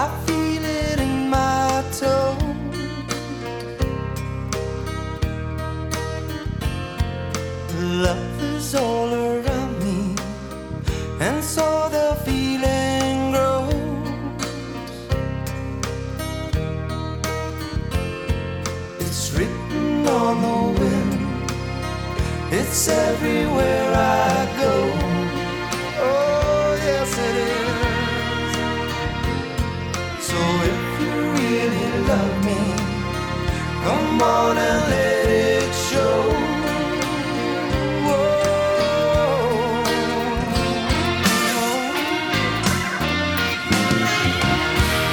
I feel it in my toe. Love is all around me, and so the feeling grows. It's written on the wind, it's everywhere I go. Oh, yes it is. So if you really love me, come on and let